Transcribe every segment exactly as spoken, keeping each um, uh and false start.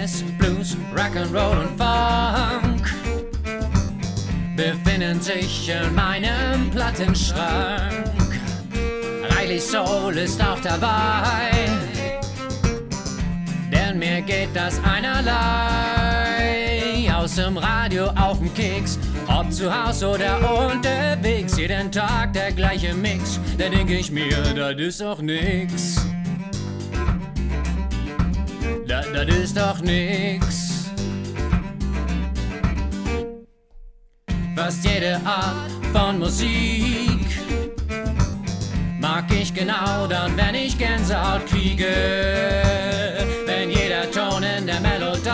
Jazz, Blues, Rock'n'Roll und Funk befinden sich in meinem Plattenschrank. Reichlich Soul ist auch dabei, denn mir geht das einerlei. Aus dem Radio auf dem Keks, ob zu Haus oder unterwegs, jeden Tag der gleiche Mix, da denk ich mir, das ist doch nix. Das, das ist doch nix. Fast jede Art von Musik mag ich genau dann, wenn ich Gänsehaut kriege. Wenn jeder Ton in der Melodie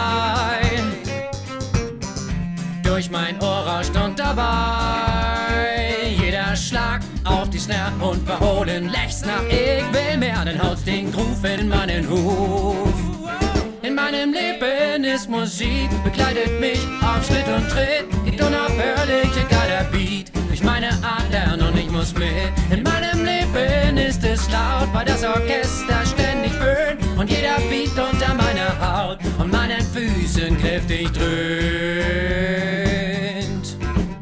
durch mein Ohr rauscht und dabei jeder Schlag auf die Snare und verholen lächst nach ich will mehr, dann haut's den Groove in meinen Huf. In meinem Leben ist Musik, begleitet mich auf Schritt und Tritt, geht unaufhörlich, egal der Beat, durch meine Adern und ich muss mit. In meinem Leben ist es laut, weil das Orchester ständig böhnt und jeder Beat unter meiner Haut und meinen Füßen kräftig dröhnt.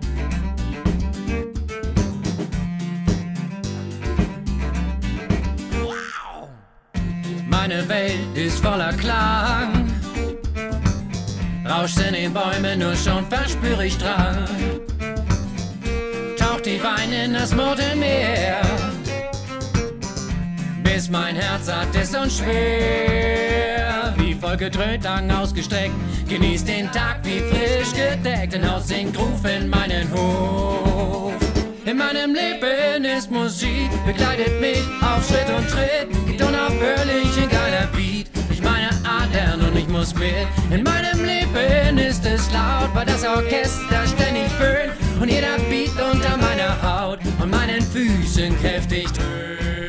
Wow! Meine Welt ist voller Klang, rauscht in den Bäumen, nur schon verspüre ich Drang. Taucht tief ein in das Murmelmeer, bis mein Herz satt ist und schwer. Wie vollgedröhnt, Lang ausgestreckt, genießt den Tag wie frisch gedeckt, ein Haus singt Ruf in meinen Hof. In meinem Leben ist Musik, begleitet mich auf Schritt und Tritt, geht unaufhörlich, egal der Beat, durch meine Adern und ich muss mit. In meinem Leben ist es laut, weil das Orchester ständig föhnt und jeder Beat unter meiner Haut und meinen Füßen kräftig dröhnt.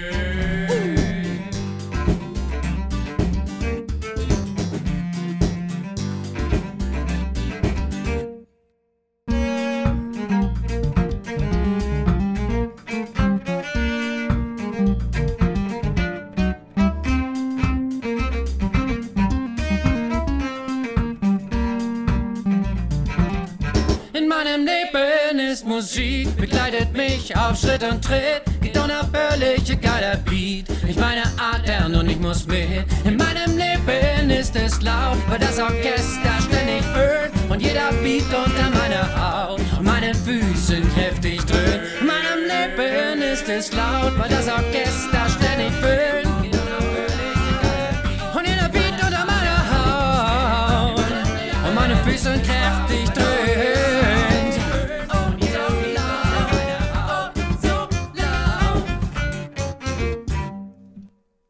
In meinem Leben ist Musik, begleitet mich auf Schritt und Tritt, geht unaufhörlich, egal der Beat, ich meine Adern und ich muss mit. In meinem Leben ist es laut, weil das Orchester ständig föhnt und jeder Beat unter meiner Haut und meinen Füßen kräftig dröhnt. In meinem Leben ist es laut, weil das Orchester ständig föhnt und jeder Beat unter meiner Haut und meine Füße kräftig